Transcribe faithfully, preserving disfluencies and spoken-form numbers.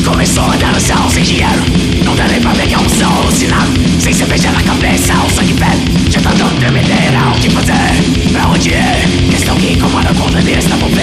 começou a andar no chão sem dinheiro. Não dá nem pra ver que é um som alucinado. Sem cerveja na cabeça, o sangue ferve. Já tá dando tremedeira, o que fazer? Pra onde ir? Questão que incomoda quando ele está por